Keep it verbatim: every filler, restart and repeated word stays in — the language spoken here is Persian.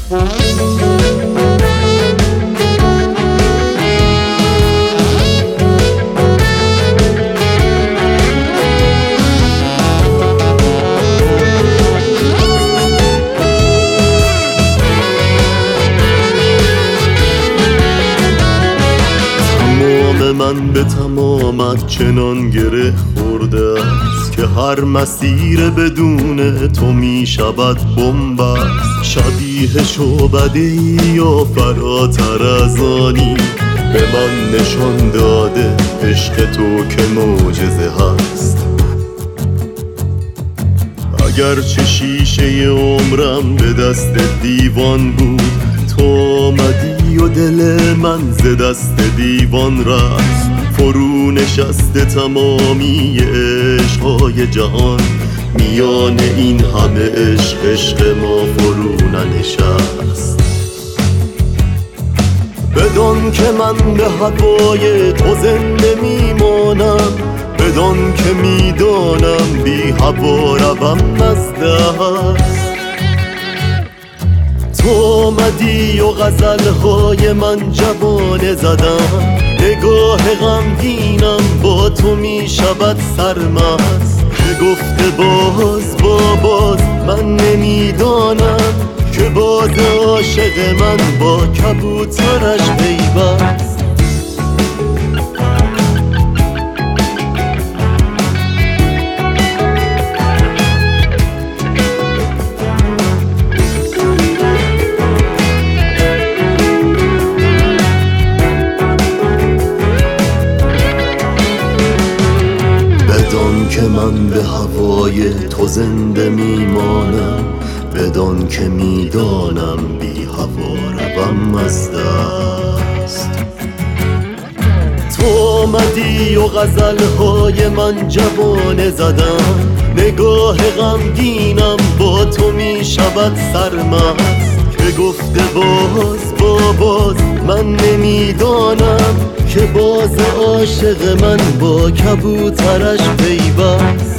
من به تمامت چنان گره خورده است که هر مسیر بدون تو می شود بنبست. شبیه شعبده یا فراتر از آنی به من نشان داده عشق تو که معجزه هست. اگرچه شیشه عمرم به دست دیوان بود، تو آمدی و دل من ز دست دیوان رفت. فرو نشسته تمامی عشقهای جهان، میان این همه عشق عشق ما فرو ننشست. بدان که من به هوای تو زنده میمانم، بدان که میدانم بی هوا روم از دست. تو آمدی و غزلهای من جوانه زدم، نگاه غمگینم با تو می شود سرمست. که گفته باز با باز من نمیدانم که باز عاشق من با کبوترش پیوست. بدان که من به هوای تو زنده میمانم، بدان که میدانم بی هوا روم از دست. تو آمدی و غزلهای من جوانه زدم، نگاه غمگینم با تو می شود سرمست. که گفته باز با باز من نمیدانم که باز عاشق من با کبوترش پیوست.